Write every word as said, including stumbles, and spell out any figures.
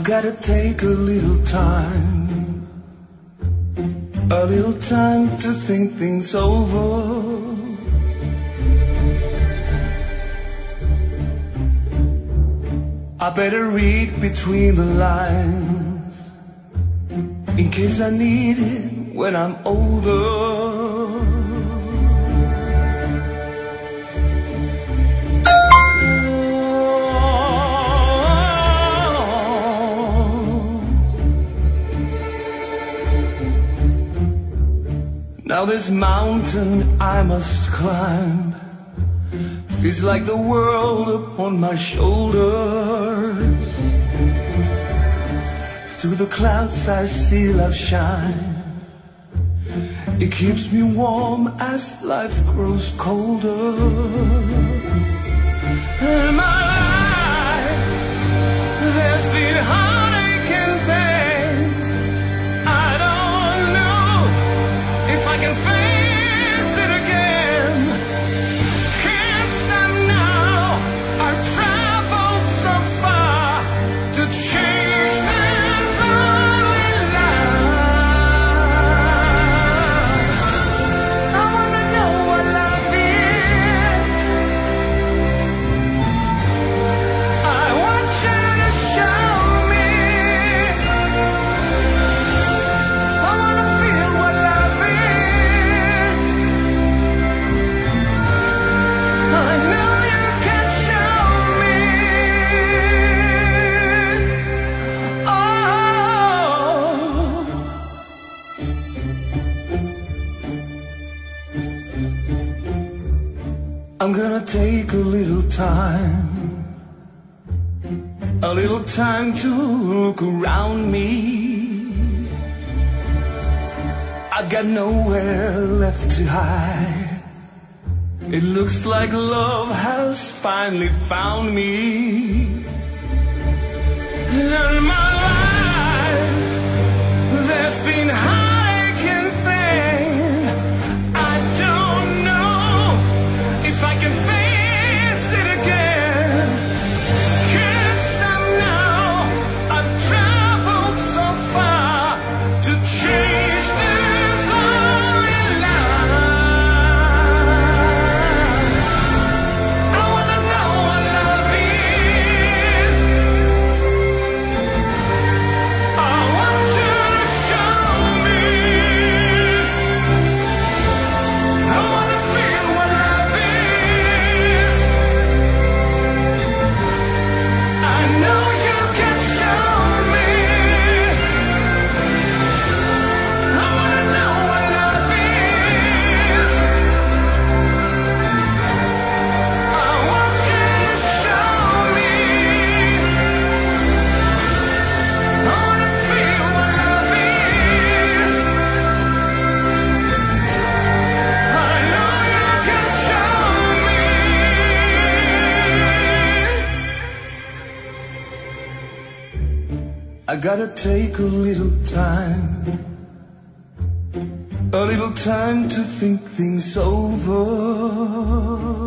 gotta take a little time, a little time to think things over. I better read between the lines, in case I need it when I'm older. Now this mountain I must climb feels like the world upon my shoulders. Through the clouds I see love shine. It keeps me warm as life grows colder. In my life there's been heartache and pain. I don't know if I can face it again. Can't stand now. I've traveled so far to change this lonely life. I wanna know what love is. I want you to show me. I wanna feel what love is. I know you can show me. Oh, I'm gonna take a little time, a little time to look around me. I've got nowhere left to hide. It looks like love has finally found me. In my life there's been heartache and pain. I don't know if I can face it again. Can't stop now. I've traveled so far to change this lonely life. I wanna know what love is. I want you to show me. I wanna feel what love is. I know you can show me. I wanna know what love is. I want you to show me. I wanna feel what love is. I know you can show me. I gotta take a little time, a little time to think things over.